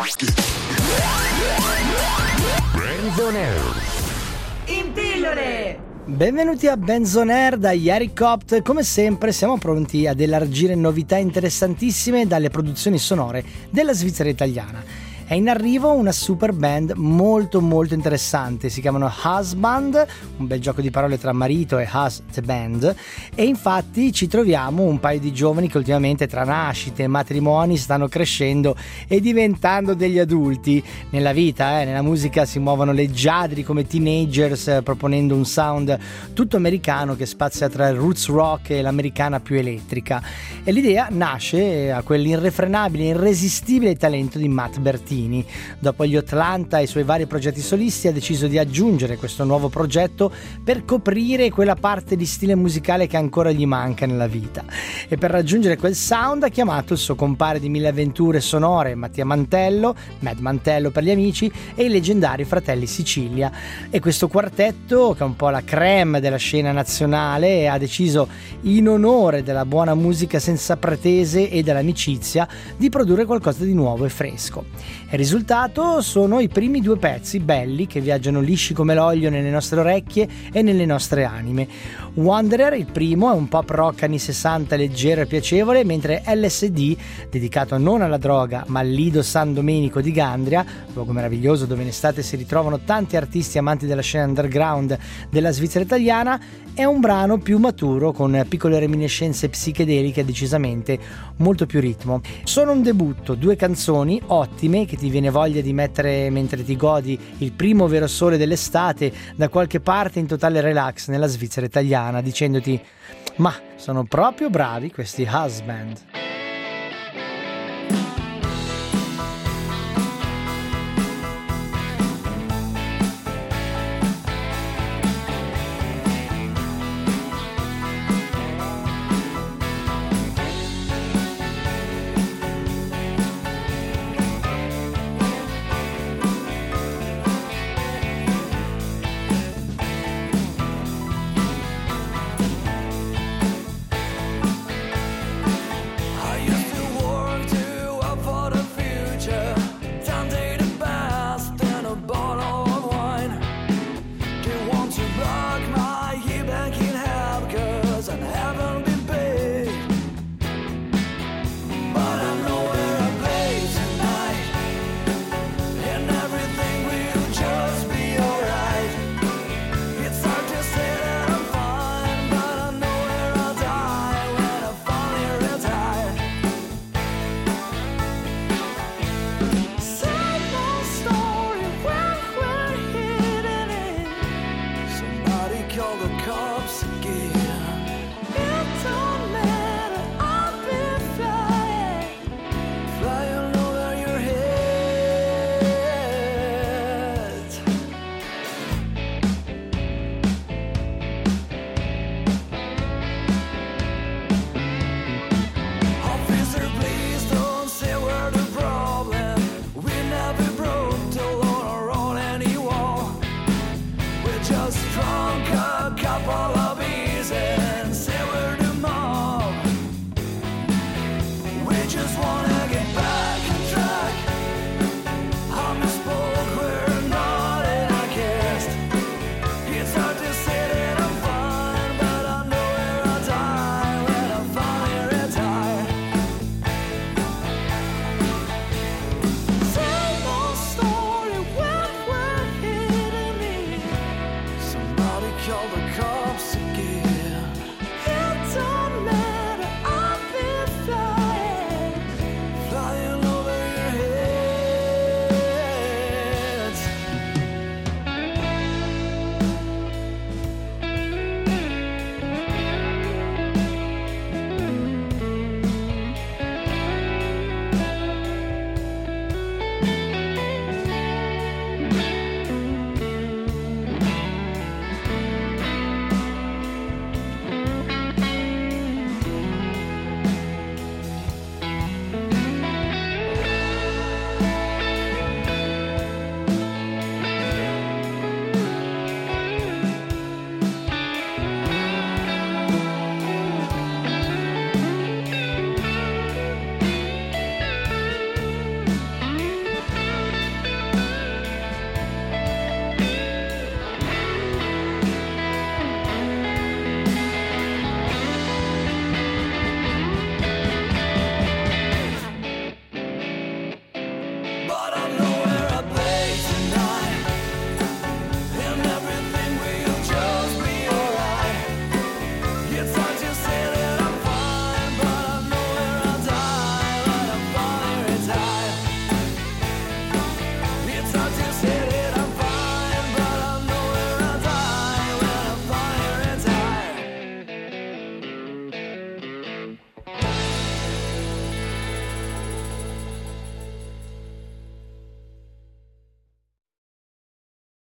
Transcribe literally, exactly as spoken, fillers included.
Benzonair. In pillole! Benvenuti a Benzonair da Eric Copt. Come sempre siamo pronti ad elargire novità interessantissime dalle produzioni sonore della Svizzera italiana. È in arrivo una super band molto molto interessante, si chiamano Husband, un bel gioco di parole tra marito e Hus the Band, e infatti ci troviamo un paio di giovani che ultimamente tra nascite e matrimoni stanno crescendo e diventando degli adulti. Nella vita, eh, nella musica si muovono leggiadri come teenagers, eh, proponendo un sound tutto americano che spazia tra il roots rock e l'americana più elettrica, e l'idea nasce a quell'irrefrenabile, irresistibile talento di Matt Bertini. Dopo gli Atlanta e i suoi vari progetti solisti ha deciso di aggiungere questo nuovo progetto per coprire quella parte di stile musicale che ancora gli manca nella vita, e per raggiungere quel sound ha chiamato il suo compare di mille avventure sonore Mattia Mantello, Mad Mantello per gli amici, e i leggendari fratelli Sicilia, e questo quartetto, che è un po' la crème della scena nazionale, ha deciso, in onore della buona musica senza pretese e dell'amicizia, di produrre qualcosa di nuovo e fresco. Il risultato sono i primi due pezzi belli che viaggiano lisci come l'olio nelle nostre orecchie e nelle nostre anime. Wanderer, il primo, è un pop rock anni sessanta leggero e piacevole, mentre L S D, dedicato non alla droga ma al Lido San Domenico di Gandria, luogo meraviglioso dove in estate si ritrovano tanti artisti amanti della scena underground della Svizzera italiana, è un brano più maturo con piccole reminiscenze psichedeliche, decisamente molto più ritmo. Sono un debutto, due canzoni ottime che ti viene voglia di mettere mentre ti godi il primo vero sole dell'estate da qualche parte in totale relax nella Svizzera italiana, dicendoti: ma sono proprio bravi questi Husband.